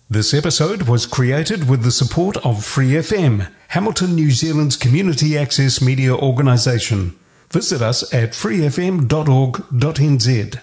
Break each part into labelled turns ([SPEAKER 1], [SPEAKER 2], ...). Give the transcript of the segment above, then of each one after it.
[SPEAKER 1] This episode was created with the support of Free FM, Hamilton, New Zealand's community access media organisation. Visit us at freefm.org.nz.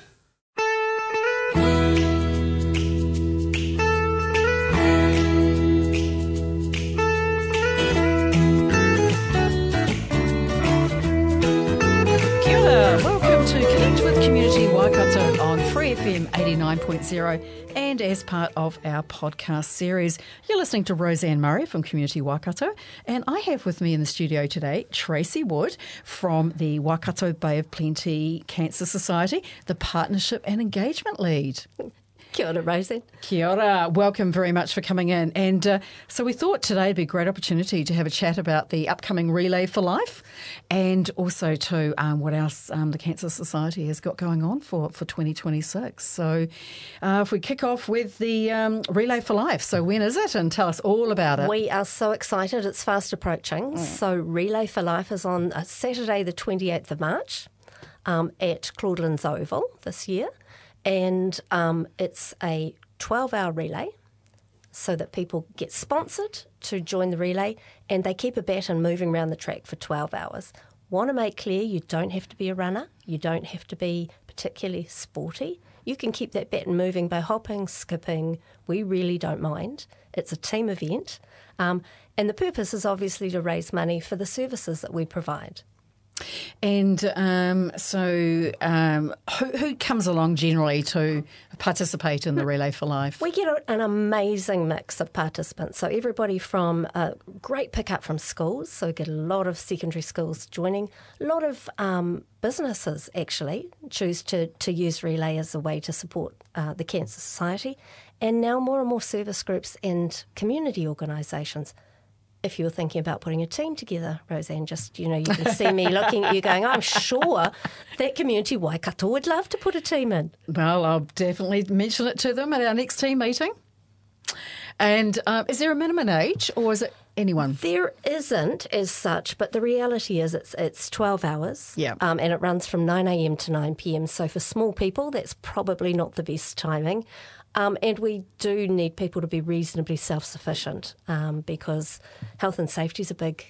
[SPEAKER 2] Kia ora. Welcome to Connect with Community Waikato on Free FM 89.0 and as part of our podcast series. You're listening to Roseanne Murray from Community Waikato, and I have with me in the studio today Tracy Wood from the Waikato Bay of Plenty Cancer Society, the Partnership and Engagement Lead.
[SPEAKER 3] Kia ora, Roseanne.
[SPEAKER 2] Kia ora. Welcome very much for coming in. And so we thought today would be a great opportunity to have a chat about the upcoming Relay for Life and also to what else the Cancer Society has got going on for 2026. So if we kick off with the Relay for Life. So when is it? And tell us all about it.
[SPEAKER 3] We are so excited. It's fast approaching. So Relay for Life is on Saturday the 28th of March at Claudelands Oval this year. And it's a 12-hour relay so that people get sponsored to join the relay and they keep a baton moving around the track for 12 hours. Want to make clear you don't have to be a runner. You don't have to be particularly sporty. You can keep that baton moving by hopping, skipping. We really don't mind. It's a team event. And the purpose is obviously to raise money for the services that we provide.
[SPEAKER 2] And who comes along generally to participate in the Relay for Life?
[SPEAKER 3] We get an amazing mix of participants. So everybody from great pickup from schools, so we get a lot of secondary schools joining. A lot of businesses actually choose to use Relay as a way to support the Cancer Society. And now more and more service groups and community organisations. If you were thinking about putting a team together, Roseanne, you can see me looking at you going, I'm sure that Community Waikato would love to put a team in.
[SPEAKER 2] Well, I'll definitely mention it to them at our next team meeting. And is there a minimum age or is it anyone?
[SPEAKER 3] There isn't as such, but the reality is it's 12 hours.
[SPEAKER 2] Yeah.
[SPEAKER 3] And it runs from 9 a.m. to 9 p.m. So for small people, that's probably not the best timing. And we do need people to be reasonably self-sufficient because health and safety is a big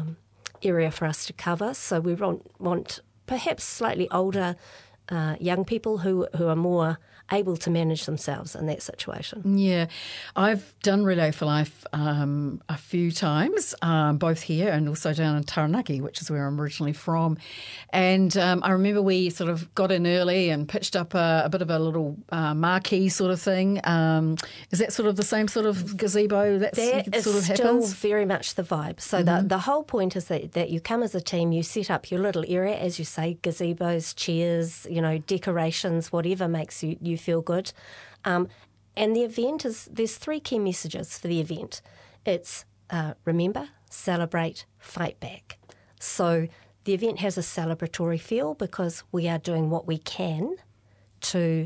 [SPEAKER 3] area for us to cover. So we want perhaps slightly older young people who are more able to manage themselves in that situation.
[SPEAKER 2] Yeah. I've done Relay for Life a few times, both here and also down in Taranaki, which is where I'm originally from. And I remember we sort of got in early and pitched up a bit of a little marquee sort of thing. Is that sort of the same sort of gazebo that sort of
[SPEAKER 3] still
[SPEAKER 2] happens?
[SPEAKER 3] Very much the vibe. So the whole point is that you come as a team, you set up your little area, as you say, gazebos, chairs, decorations, whatever makes you feel good. And the event there's three key messages for the event. It's remember, celebrate, fight back. So the event has a celebratory feel because we are doing what we can to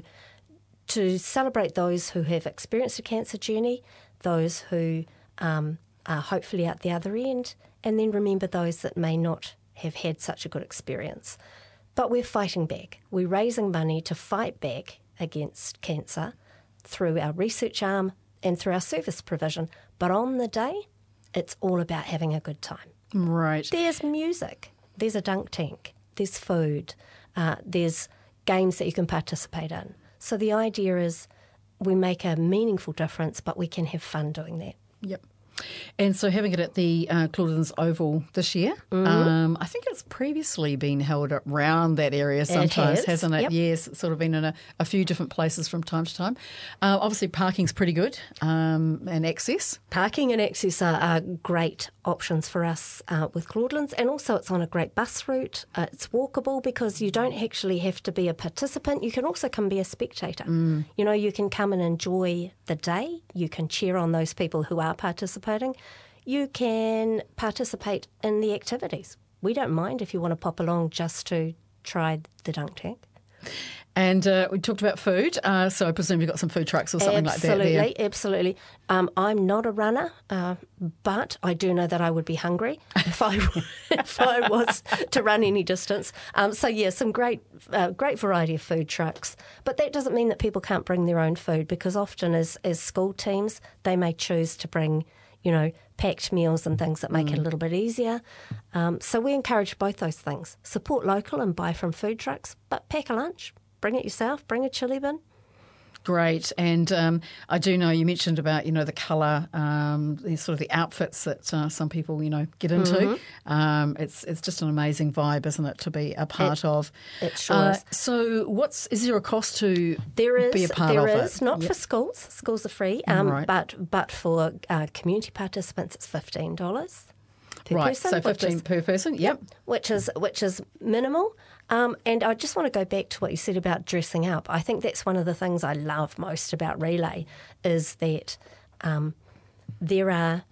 [SPEAKER 3] celebrate those who have experienced a cancer journey, those who are hopefully out the other end, and then remember those that may not have had such a good experience. But we're fighting back. We're raising money to fight back against cancer through our research arm and through our service provision. But on the day, it's all about having a good time.
[SPEAKER 2] Right.
[SPEAKER 3] There's music, there's a dunk tank, there's food, there's games that you can participate in. So the idea is we make a meaningful difference, but we can have fun doing that.
[SPEAKER 2] Yep. And so having it at the Claudelands Oval this year, I think it's previously been held around that area sometimes, hasn't it?
[SPEAKER 3] Yep.
[SPEAKER 2] Yes, it's sort of been in a few different places from time to time. Obviously, parking's pretty good and access.
[SPEAKER 3] Parking and access are great options for us with Claudelands, and also it's on a great bus route. It's walkable because you don't actually have to be a participant. You can also come be a spectator. You can come and enjoy the day. You can cheer on those people who are participating. You can participate in the activities. We don't mind if you want to pop along just to try the dunk tank.
[SPEAKER 2] And we talked about food, so I presume you've got some food trucks or something like that there.
[SPEAKER 3] Absolutely. I'm not a runner, but I do know that I would be hungry if I was to run any distance. Some great variety of food trucks. But that doesn't mean that people can't bring their own food, because often as school teams, they may choose to bring, packed meals and things that make it a little bit easier. So we encourage both those things. Support local and buy from food trucks, but pack a lunch. Bring it yourself, bring a chili bin.
[SPEAKER 2] Great. And I do know you mentioned about, the colour, the outfits that some people, get into. It's just an amazing vibe, isn't it, to be a part of.
[SPEAKER 3] It sure is.
[SPEAKER 2] So is there a cost to be a part of it?
[SPEAKER 3] There is, not for schools. Schools are free,
[SPEAKER 2] right.
[SPEAKER 3] but for community participants it's $15 per
[SPEAKER 2] right,
[SPEAKER 3] person.
[SPEAKER 2] So 15 per person, yep.
[SPEAKER 3] Which is minimal. And I just want to go back to what you said about dressing up. I think that's one of the things I love most about Relay is that there are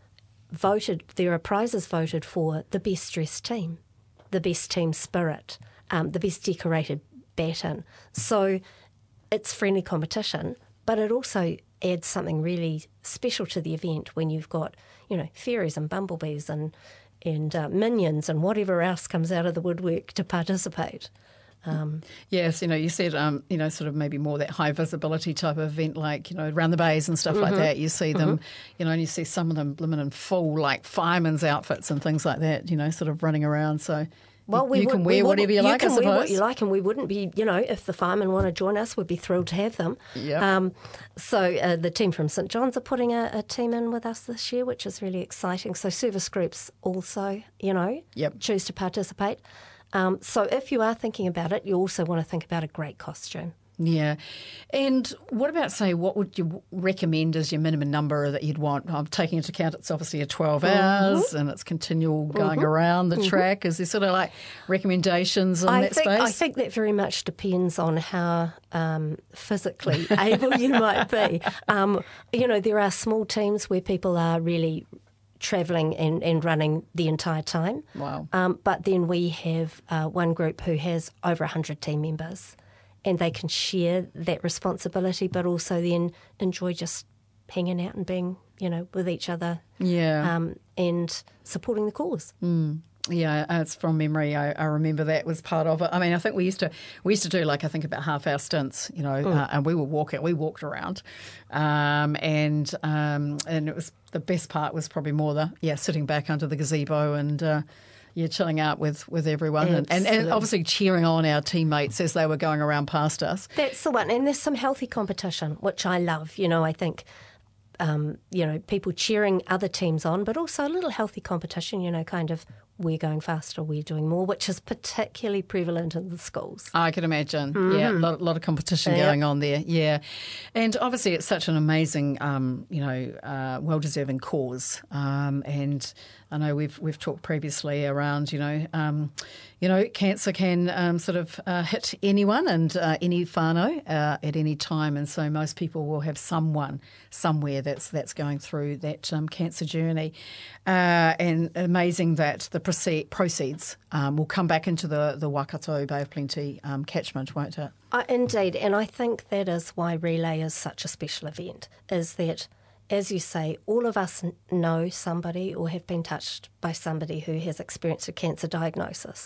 [SPEAKER 3] prizes voted for the best dressed team, the best team spirit, the best decorated baton. So it's friendly competition, but it also adds something really special to the event when you've got, fairies and bumblebees and minions and whatever else comes out of the woodwork to participate.
[SPEAKER 2] Yes, you said, sort of maybe more that high visibility type of event, like, around the bays and stuff like that. You see them, and you see some of them blooming in full, like firemen's outfits and things like that, sort of running around. So you can wear whatever you like, I suppose. You can wear what you like, and we wouldn't be, if the firemen want to join us, we'd be thrilled to have them. Yep.
[SPEAKER 3] So the team from St John's are putting a team in with us this year, which is really exciting. So service groups also, choose to participate. So if you are thinking about it, you also want to think about a great costume.
[SPEAKER 2] Yeah. And what about, say, what would you recommend as your minimum number that you'd want? I'm taking into account it's obviously a 12 hours and it's continual going around the track. Is there sort of like recommendations on that space?
[SPEAKER 3] I think that very much depends on how physically able you might be. There are small teams where people are really travelling and running the entire time.
[SPEAKER 2] Wow.
[SPEAKER 3] But then we have one group who has over 100 team members, and they can share that responsibility, but also then enjoy just hanging out and being, with each other.
[SPEAKER 2] Yeah.
[SPEAKER 3] And supporting the cause.
[SPEAKER 2] Yeah, it's from memory. I remember that was part of it. I mean, I think we used to do like, I think about half-hour stints, and we walked around, and it was, the best part was probably more sitting back under the gazebo and chilling out with everyone and obviously cheering on our teammates as they were going around past us.
[SPEAKER 3] That's the one, and there's some healthy competition, which I love. I think. People cheering other teams on, but also a little healthy competition, kind of we're going faster, we're doing more, which is particularly prevalent in the schools.
[SPEAKER 2] I can imagine. Yeah, a lot of competition going on there. Yeah. And obviously it's such an amazing, well-deserving cause. And I know we've talked previously around, cancer can sort of hit anyone and any whānau at any time. And so most people will have someone somewhere that's going through that cancer journey. And amazing that the proceeds will come back into the Waikato Bay of Plenty catchment, won't it?
[SPEAKER 3] Indeed, and I think that is why Relay is such a special event, is that, as you say, all of us know somebody or have been touched by somebody who has experienced a cancer diagnosis.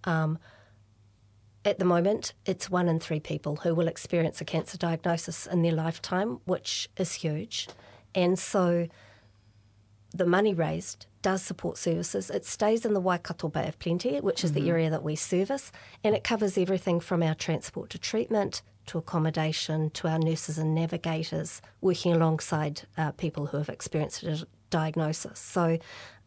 [SPEAKER 3] At the moment, it's 1 in 3 people who will experience a cancer diagnosis in their lifetime, which is huge. And so the money raised does support services. It stays in the Waikato Bay of Plenty, which is the area that we service, and it covers everything from our transport to treatment, to accommodation, to our nurses and navigators working alongside people who have experienced a diagnosis. So,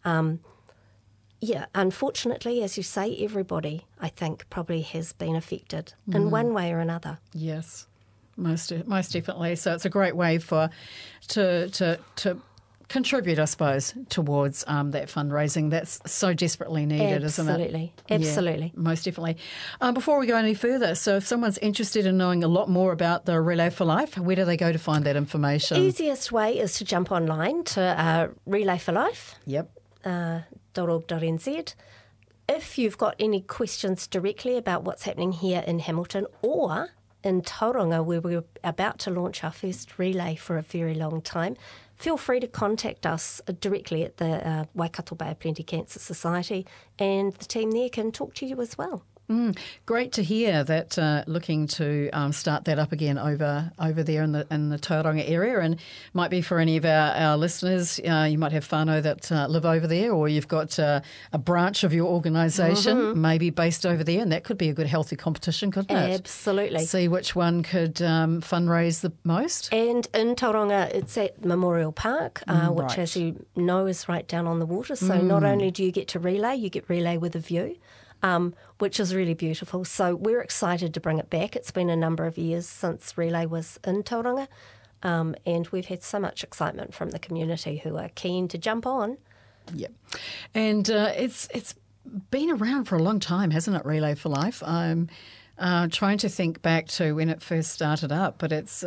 [SPEAKER 3] unfortunately, as you say, everybody, I think, probably has been affected in one way or another.
[SPEAKER 2] Yes, most definitely. So it's a great way to contribute, I suppose, towards that fundraising that's so desperately needed, isn't it?
[SPEAKER 3] Absolutely.
[SPEAKER 2] Yeah, most definitely. Before we go any further, so if someone's interested in knowing a lot more about the Relay for Life, where do they go to find that information?
[SPEAKER 3] Easiest way is to jump online to Relay for Life.
[SPEAKER 2] Yep.
[SPEAKER 3] .org.nz. if you've got any questions directly about what's happening here in Hamilton or in Tauranga, where we're about to launch our first relay for a very long time, feel free to contact us directly at the Waikato Bay of Plenty Cancer Society, and the team there can talk to you as well.
[SPEAKER 2] Great to hear that looking to start that up again over there in the Tauranga area, and might be for any of our listeners, you might have whānau that live over there, or you've got a branch of your organisation maybe based over there, and that could be a good healthy competition, couldn't it?
[SPEAKER 3] Absolutely.
[SPEAKER 2] See which one could fundraise the most.
[SPEAKER 3] And in Tauranga, it's at Memorial Park, which,
[SPEAKER 2] right.
[SPEAKER 3] as you know, is right down on the water. So not only do you get to relay, you get relay with a view. Which is really beautiful. So we're excited to bring it back. It's been a number of years since relay was in Tauranga, and we've had so much excitement from the community who are keen to jump on.
[SPEAKER 2] Yeah, and it's been around for a long time, hasn't it, Relay for Life? I'm trying to think back to when it first started up, but it's...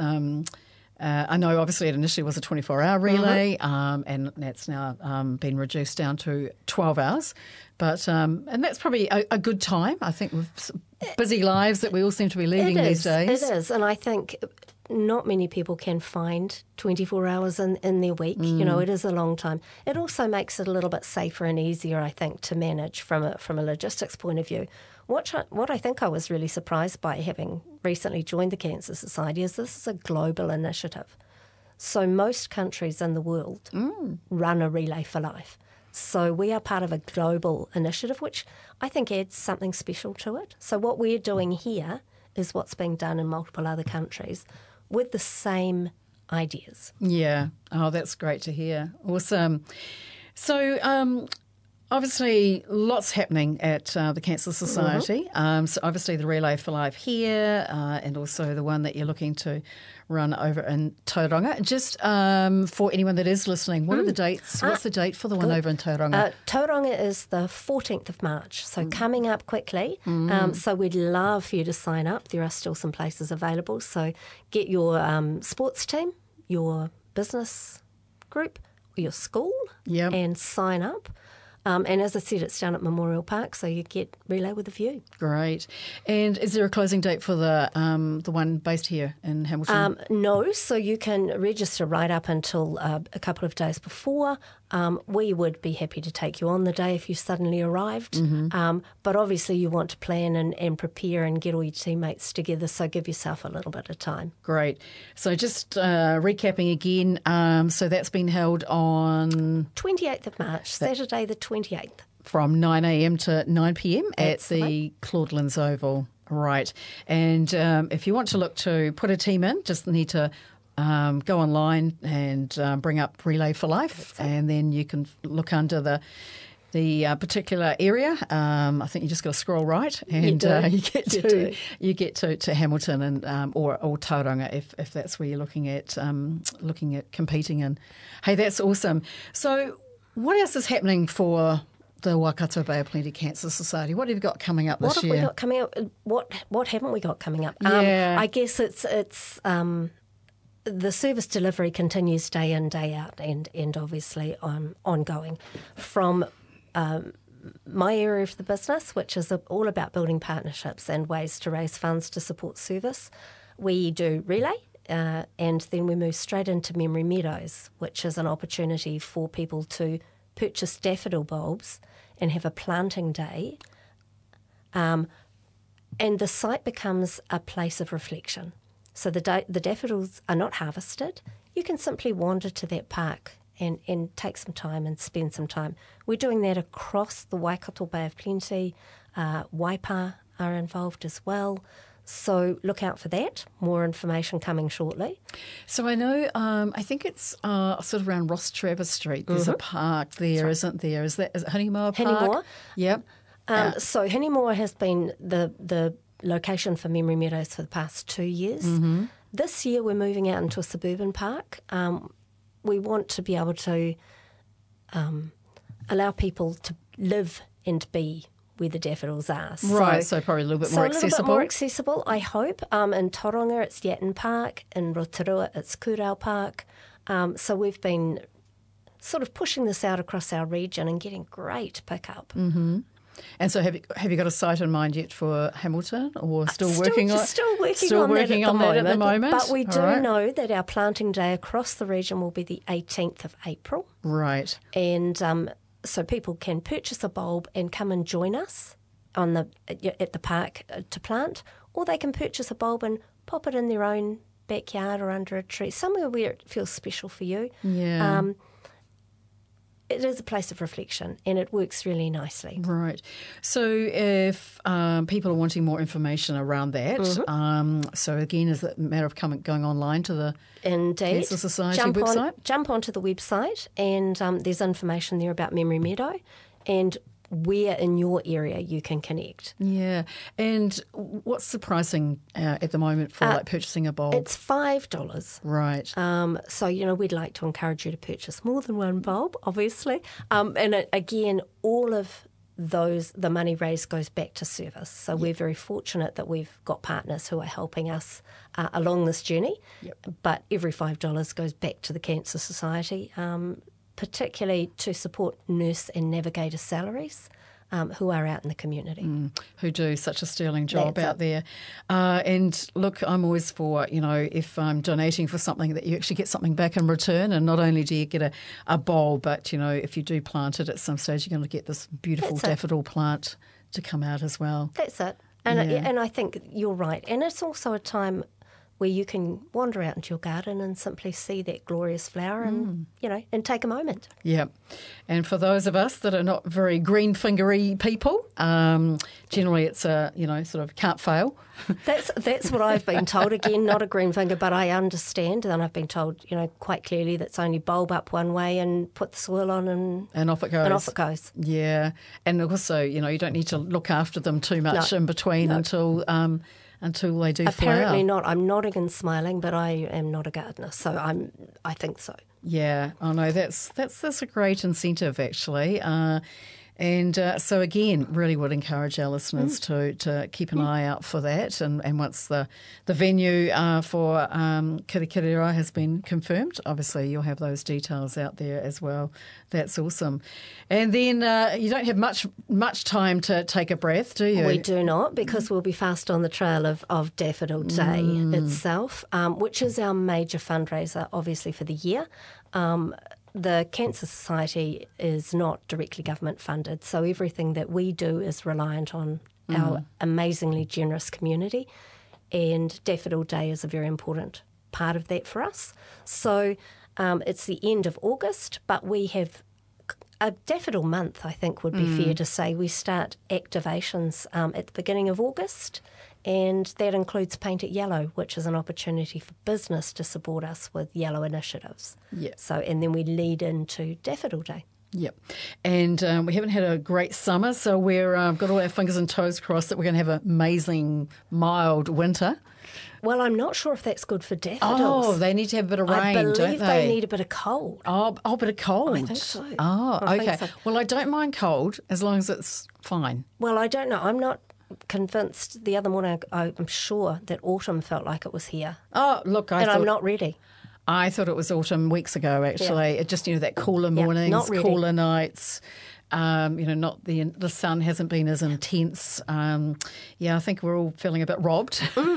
[SPEAKER 2] I know obviously it initially was a 24-hour relay, and that's now been reduced down to 12 hours. But and that's probably a good time, I think, with busy lives that we all seem to be leading these days.
[SPEAKER 3] It is, and I think not many people can find 24 hours in their week. You know, it is a long time. It also makes it a little bit safer and easier, I think, to manage from a logistics point of view. What I think I was really surprised by, having recently joined the Cancer Society, is this is a global initiative. So most countries in the world run a Relay for Life. So we are part of a global initiative, which I think adds something special to it. So what we're doing here is what's being done in multiple other countries with the same ideas.
[SPEAKER 2] Yeah. Oh, that's great to hear. Awesome. So obviously lots happening at the Cancer Society. So obviously the Relay for Life here, and also the one that you're looking to run over in Tauranga. Just for anyone that is listening, what are the dates? What's the date for the one over in Tauranga?
[SPEAKER 3] Tauranga is the 14th of March, so coming up quickly. So we'd love for you to sign up. There are still some places available. So get your sports team, your business group, your school, and sign up. And as I said, it's down at Memorial Park, so you get relay with a view.
[SPEAKER 2] Great. And is there a closing date for the one based here in Hamilton?
[SPEAKER 3] No, so you can register right up until a couple of days before. We would be happy to take you on the day if you suddenly arrived. But obviously you want to plan and prepare and get all your teammates together, so give yourself a little bit of time.
[SPEAKER 2] Great. So just recapping again, so that's been held on...
[SPEAKER 3] 28th of March, Saturday the 28th.
[SPEAKER 2] From 9 a.m. to 9 p.m. at the Claudelands Oval. Right. And if you want to look to put a team in, just need to... go online and bring up Relay for Life, and then you can look under the particular area. I think you just got to scroll right, and you get to Hamilton and or Tauranga if that's where you're looking at competing in. Hey, that's awesome. So, what else is happening for the Waikato Bay of Plenty Cancer Society? What have you got coming up this year?
[SPEAKER 3] What have we got coming up? What haven't we got coming up? I guess it's. The service delivery continues day in, day out, and obviously ongoing. From my area of the business, which is all about building partnerships and ways to raise funds to support service, we do relay, and then we move straight into Memory Meadows, which is an opportunity for people to purchase daffodil bulbs and have a planting day. And the site becomes a place of reflection. So the daffodils are not harvested. You can simply wander to that park and take some time and spend some time. We're doing that across the Waikato Bay of Plenty. Waipa are involved as well. So look out for that. More information coming shortly.
[SPEAKER 2] So I know, I think it's sort of around Ross Travis Street. There's a park there, isn't there? Is it Hinimoa Park?
[SPEAKER 3] Hinimoa.
[SPEAKER 2] Yep.
[SPEAKER 3] So Hinimoa has been the location for Memory Meadows for the past 2 years. This year we're moving out into a suburban park. We want to be able to allow people to live and be where the daffodils are.
[SPEAKER 2] Right, so probably a little bit more accessible.
[SPEAKER 3] A little bit more accessible, I hope. In Tauranga it's Yatin Park, in Rotorua it's Kurau Park. So we've been sort of pushing this out across our region and getting great pickup.
[SPEAKER 2] And so have you got a site in mind yet for Hamilton, or still working on
[SPEAKER 3] that at the moment? But we do know that our planting day across the region will be the 18th of April.
[SPEAKER 2] Right.
[SPEAKER 3] And so people can purchase a bulb and come and join us at the park to plant, or they can purchase a bulb and pop it in their own backyard or under a tree, somewhere where it feels special for you.
[SPEAKER 2] Yeah.
[SPEAKER 3] It is a place of reflection, and it works really nicely.
[SPEAKER 2] Right. So if people are wanting more information around that, so again, is it a matter of going online to the Cancer Society website?
[SPEAKER 3] Jump onto the website, and there's information there about Memory Meadow and where in your area you can connect.
[SPEAKER 2] Yeah. And what's the pricing at the moment for purchasing a bulb?
[SPEAKER 3] It's $5.
[SPEAKER 2] Right.
[SPEAKER 3] So, we'd like to encourage you to purchase more than one bulb, obviously. And again, all of the money raised goes back to service. So we're very fortunate that we've got partners who are helping us along this journey.
[SPEAKER 2] Yep.
[SPEAKER 3] But every $5 goes back to the Cancer Society, particularly to support nurse and navigator salaries who are out in the community.
[SPEAKER 2] Who do such a sterling job out there. And look, I'm always for, if I'm donating for something, that you actually get something back in return. And not only do you get a bulb, but, if you do plant it at some stage, you're going to get this beautiful daffodil plant to come out as well.
[SPEAKER 3] That's it. And I think you're right. And it's also a time where you can wander out into your garden and simply see that glorious flower and, and take a moment.
[SPEAKER 2] Yeah. And for those of us that are not very green fingery people, generally it's a, sort of can't fail.
[SPEAKER 3] That's what I've been told. Again, not a green finger, but I understand. And I've been told, quite clearly that's only bulb up one way and put the soil on and
[SPEAKER 2] off it goes.
[SPEAKER 3] And off it goes.
[SPEAKER 2] Yeah. And also, you don't need to look after them too much in between until they do flower.
[SPEAKER 3] Apparently not. I'm nodding and smiling, but I am not a gardener, so I think so.
[SPEAKER 2] Yeah, I know that's a great incentive actually. So again, really would encourage our listeners to keep an eye out for that. And once the venue for Kirikiriroa has been confirmed, obviously you'll have those details out there as well. That's awesome. And then you don't have much time to take a breath, do you?
[SPEAKER 3] We do not, because we'll be fast on the trail of Daffodil Day itself, which is our major fundraiser, obviously, for the year. The Cancer Society is not directly government funded, so everything that we do is reliant on our amazingly generous community, and Daffodil Day is a very important part of that for us. So it's the end of August, but we have a daffodil month, I think would be fair to say. We start activations at the beginning of August, and that includes Paint It Yellow, which is an opportunity for business to support us with yellow initiatives.
[SPEAKER 2] Yeah.
[SPEAKER 3] So, and then we lead into Daffodil Day.
[SPEAKER 2] Yep. And we haven't had a great summer, so we've got all our fingers and toes crossed that we're going to have an amazing, mild winter.
[SPEAKER 3] Well, I'm not sure if that's good for daffodils.
[SPEAKER 2] Oh, they need to have a bit of rain, don't they?
[SPEAKER 3] I believe they need a bit of cold.
[SPEAKER 2] Oh, a bit of cold.
[SPEAKER 3] I think so.
[SPEAKER 2] Oh, okay.
[SPEAKER 3] So.
[SPEAKER 2] Well, I don't mind cold as long as it's fine.
[SPEAKER 3] Well, I don't know. I'm not convinced. The other morning, I'm sure that autumn felt like it was here.
[SPEAKER 2] Oh, look,
[SPEAKER 3] I'm not ready.
[SPEAKER 2] I thought it was autumn weeks ago, actually. Yeah. It just, that cooler mornings, cooler nights. Not the sun hasn't been as intense. I think we're all feeling a bit robbed.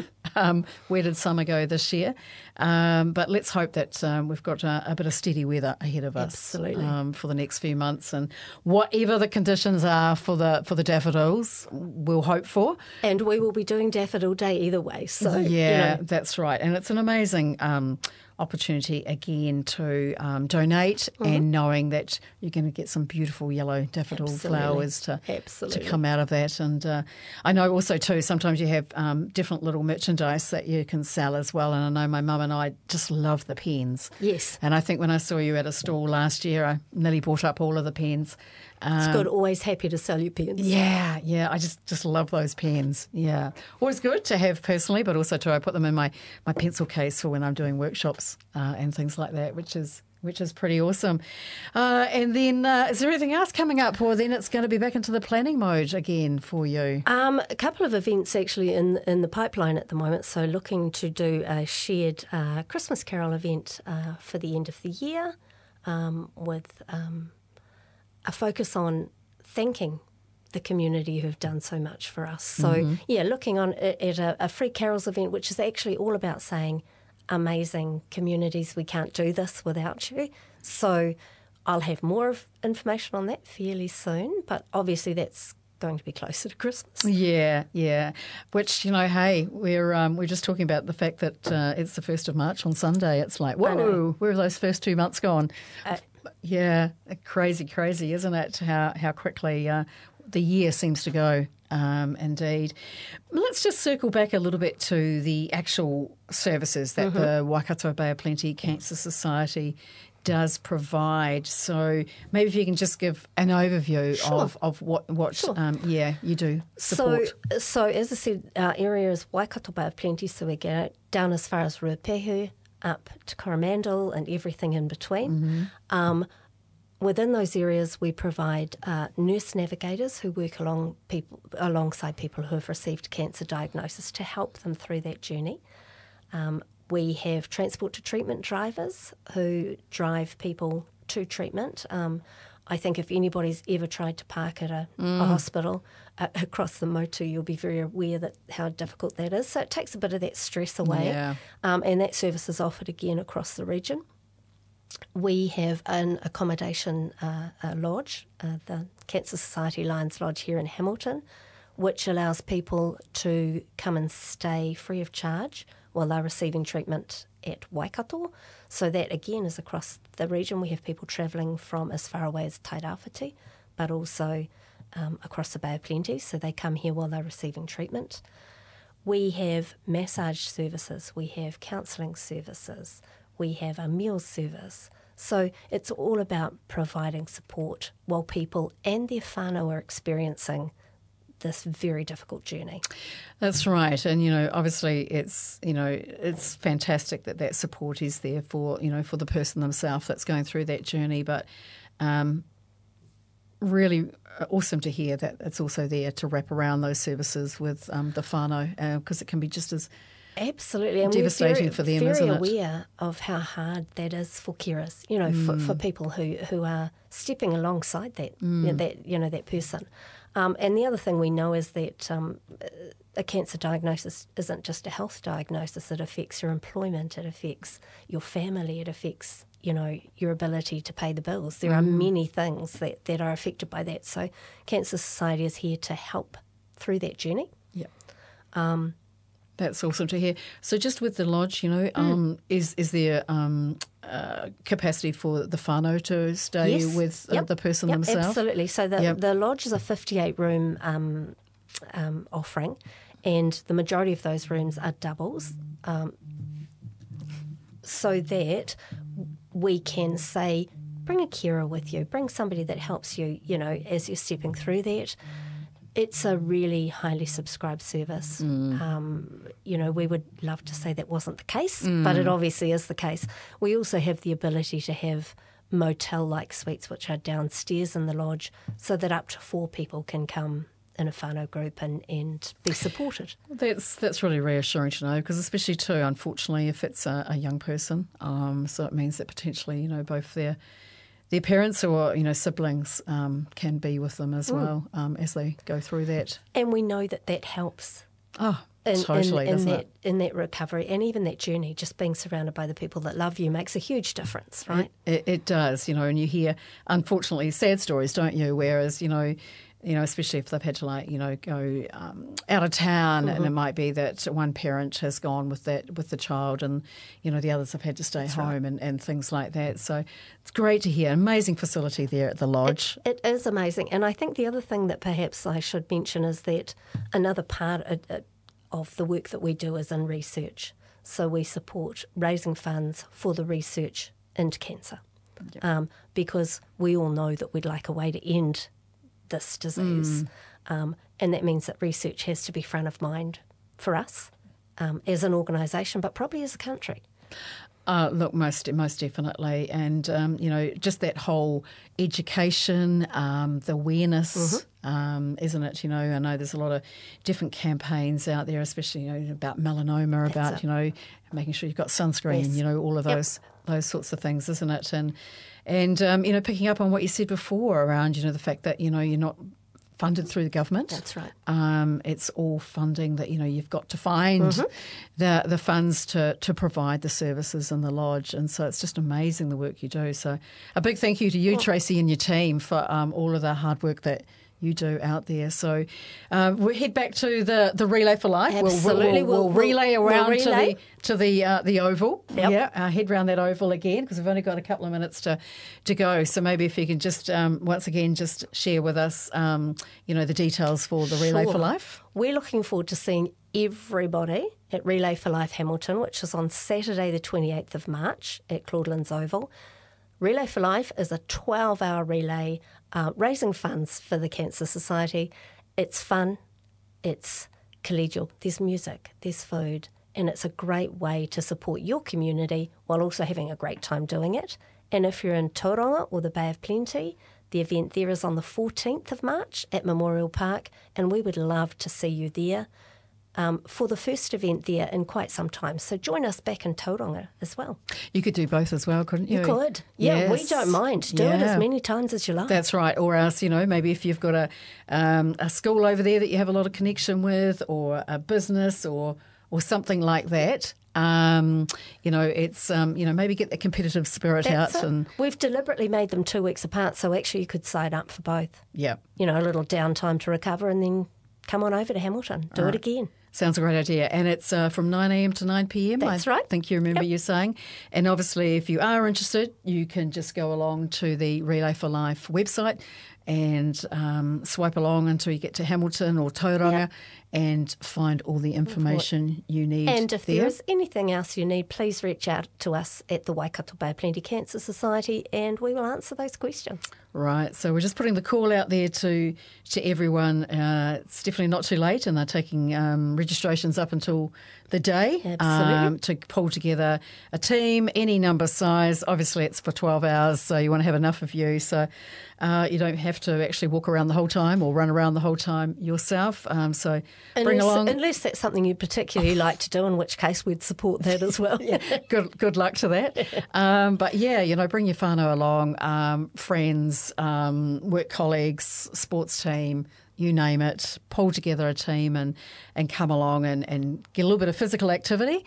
[SPEAKER 2] Where did summer go this year? But let's hope that we've got a bit of steady weather ahead of us.
[SPEAKER 3] Absolutely.
[SPEAKER 2] For the next few months, and whatever the conditions are for the daffodils, we'll hope for.
[SPEAKER 3] And we will be doing Daffodil Day either way. So
[SPEAKER 2] that's right, and it's an amazing opportunity again to donate, and knowing that you're going to get some beautiful yellow daffodil flowers to come out of that. And I know also too, sometimes you have different little merchandise that you can sell as well. And I know my mum and I just love the pens.
[SPEAKER 3] Yes.
[SPEAKER 2] And I think when I saw you at a stall last year, I nearly bought up all of the pens.
[SPEAKER 3] It's good. Always happy to sell you pens.
[SPEAKER 2] Yeah. I just love those pens. Yeah. Always good to have personally, but also too, I put them in my pencil case for when I'm doing workshops and things like that, which is pretty awesome. And then is there anything else coming up, or then it's going to be back into the planning mode again for you?
[SPEAKER 3] A couple of events actually in the pipeline at the moment. So looking to do a shared Christmas Carol event for the end of the year with a focus on thanking the community who've done so much for us. So, looking on at a Free Carols event, which is actually all about saying, amazing communities, we can't do this without you. So I'll have more information on that fairly soon, but obviously that's going to be closer to Christmas.
[SPEAKER 2] Yeah. Which, hey, we're just talking about the fact that it's the 1st of March on Sunday. It's like, whoa, where have those first 2 months gone? Crazy, isn't it? How quickly the year seems to go. Indeed. Let's just circle back a little bit to the actual services that the Waikato Bay of Plenty Cancer Society does provide. So maybe if you can just give an overview of what you do support.
[SPEAKER 3] So as I said, our area is Waikato Bay of Plenty, so we get down as far as Ruapehu, up to Coromandel and everything in between. Within those areas, we provide nurse navigators who work alongside people who have received cancer diagnosis to help them through that journey. We have transport to treatment drivers who drive people to treatment. I think if anybody's ever tried to park at a hospital across the motu, you'll be very aware that how difficult that is. So it takes a bit of that stress away. Yeah. And that service is offered again across the region. We have an accommodation lodge, the Cancer Society Lions Lodge here in Hamilton, which allows people to come and stay free of charge while they're receiving treatment at Waikato. So that, again, is across the region. We have people travelling from as far away as Tairāwhiti, but also across the Bay of Plenty, so they come here while they're receiving treatment. We have massage services, we have counselling services, we have a meals service. So it's all about providing support while people and their whānau are experiencing this very difficult journey.
[SPEAKER 2] That's right. And, obviously it's fantastic that support is there for the person themselves that's going through that journey. But really awesome to hear that it's also there to wrap around those services with the whānau, because it can be just as
[SPEAKER 3] absolutely and
[SPEAKER 2] devastating for them, isn't it?
[SPEAKER 3] Very aware of how hard that is for carers, for people who are stepping alongside that that person. And the other thing we know is that a cancer diagnosis isn't just a health diagnosis. It affects your employment, it affects your family, it affects your ability to pay the bills. There are many things that are affected by that. So Cancer Society is here to help through that journey.
[SPEAKER 2] Yeah. That's awesome to hear. So just with the lodge, is there capacity for the whānau to stay with the person themselves?
[SPEAKER 3] Absolutely. So the lodge is a 58-room offering, and the majority of those rooms are doubles, so that we can say, bring a carer with you, bring somebody that helps you, as you're stepping through that. It's a really highly subscribed service. We would love to say that wasn't the case, but it obviously is the case. We also have the ability to have motel-like suites, which are downstairs in the lodge, so that up to 4 people can come in a whānau group and be supported.
[SPEAKER 2] That's really reassuring to know, because especially too, unfortunately, if it's a young person, so it means that potentially, both their parents or siblings can be with them as well as they go through that.
[SPEAKER 3] And we know that helps.
[SPEAKER 2] Oh, totally, doesn't it?
[SPEAKER 3] In that recovery and even that journey, just being surrounded by the people that love you makes a huge difference, right?
[SPEAKER 2] It does, and you hear, unfortunately, sad stories, don't you? Whereas, especially if they've had to go out of town, and it might be that one parent has gone with the child, and the others have had to stay home and things like that. So it's great to hear. Amazing facility there at the lodge.
[SPEAKER 3] It is amazing, and I think the other thing that perhaps I should mention is that another part of the work that we do is in research. So we support raising funds for the research into cancer, because we all know that we'd like a way to end this disease, and that means that research has to be front of mind for us as an organisation, but probably as a country.
[SPEAKER 2] Look, most definitely, and just that whole education, the awareness, isn't it? I know there's a lot of different campaigns out there, especially about melanoma, about making sure you've got sunscreen, all of those sorts of things, isn't it? And picking up on what you said before around the fact that you're not funded through the government.
[SPEAKER 3] That's right.
[SPEAKER 2] It's all funding that, you've got to find the funds to provide the services in the lodge. And so it's just amazing the work you do. So a big thank you to you, Tracy, and your team for all of the hard work that you do out there. So we'll head back to the Relay for Life.
[SPEAKER 3] Absolutely.
[SPEAKER 2] We'll relay around to the oval.
[SPEAKER 3] Yep.
[SPEAKER 2] Yeah, head round that oval again because we've only got a couple of minutes to go. So maybe if you can just once again just share with us, the details for the Relay for Life.
[SPEAKER 3] We're looking forward to seeing everybody at Relay for Life Hamilton, which is on Saturday the 28th of March at Claudelands Oval. Relay for Life is a 12-hour relay raising funds for the Cancer Society. It's fun, it's collegial, there's music, there's food, and it's a great way to support your community while also having a great time doing it. And if you're in Tauranga or the Bay of Plenty, the event there is on the 14th of March at Memorial Park, and we would love to see you there for the first event there in quite some time. So join us back in Tauranga as well.
[SPEAKER 2] You could do both as well, couldn't you?
[SPEAKER 3] You could. Yeah,
[SPEAKER 2] yes.
[SPEAKER 3] We don't mind. Do it as many times as you like.
[SPEAKER 2] That's right. Or else, maybe if you've got a school over there that you have a lot of connection with, or a business or something like that. It's maybe get the competitive spirit out. And
[SPEAKER 3] we've deliberately made them 2 weeks apart, so actually you could sign up for both.
[SPEAKER 2] Yeah.
[SPEAKER 3] A little downtime to recover and then come on over to Hamilton. Do it again.
[SPEAKER 2] Sounds a great idea. And it's from 9 a.m. to 9 p.m.
[SPEAKER 3] That's
[SPEAKER 2] I
[SPEAKER 3] right.
[SPEAKER 2] think you remember you saying. And obviously, if you are interested, you can just go along to the Relay for Life website and swipe along until you get to Hamilton or Tauranga and find all the information you need.
[SPEAKER 3] And if there is anything else you need, please reach out to us at the Waikato Bay of Plenty Cancer Society and we will answer those questions.
[SPEAKER 2] Right, so we're just putting the call out there to everyone. It's definitely not too late, and they're taking registrations up until the day to pull together a team, any number size. Obviously, it's for 12 hours, so you want to have enough of you. So you don't have to actually walk around the whole time or run around the whole time yourself. So bring along.
[SPEAKER 3] Unless that's something you'd particularly like to do, in which case we'd support that as well.
[SPEAKER 2] Good luck to that. But bring your whānau along, friends, work colleagues, sports team, you name it, pull together a team and come along and get a little bit of physical activity,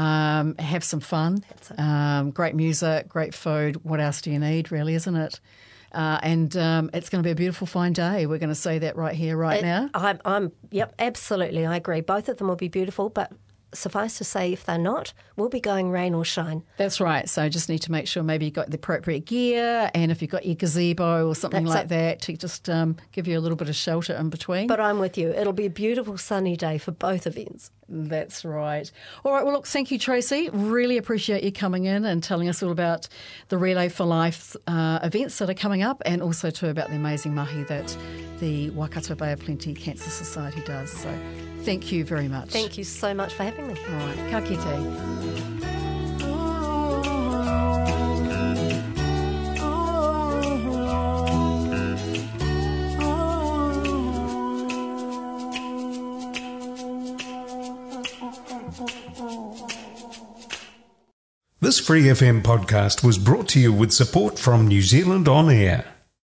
[SPEAKER 2] have some fun, great music, great food. What else do you need, really, isn't it? And it's going to be a beautiful, fine day. We're going to say that right here, now.
[SPEAKER 3] Absolutely. I agree. Both of them will be beautiful, but suffice to say, if they're not, we'll be going rain or shine.
[SPEAKER 2] That's right. So just need to make sure maybe you've got the appropriate gear, and if you've got your gazebo or something that, to just give you a little bit of shelter in between.
[SPEAKER 3] But I'm with you. It'll be a beautiful sunny day for both events.
[SPEAKER 2] That's right. All right. Well, look, thank you, Tracy. Really appreciate you coming in and telling us all about the Relay for Life events that are coming up, and also too about the amazing mahi that the Waikato Bay of Plenty Cancer Society does. So thank you very much.
[SPEAKER 3] Thank you so much for having me.
[SPEAKER 2] All right. Ka kite.
[SPEAKER 1] This Free FM podcast was brought to you with support from New Zealand On Air.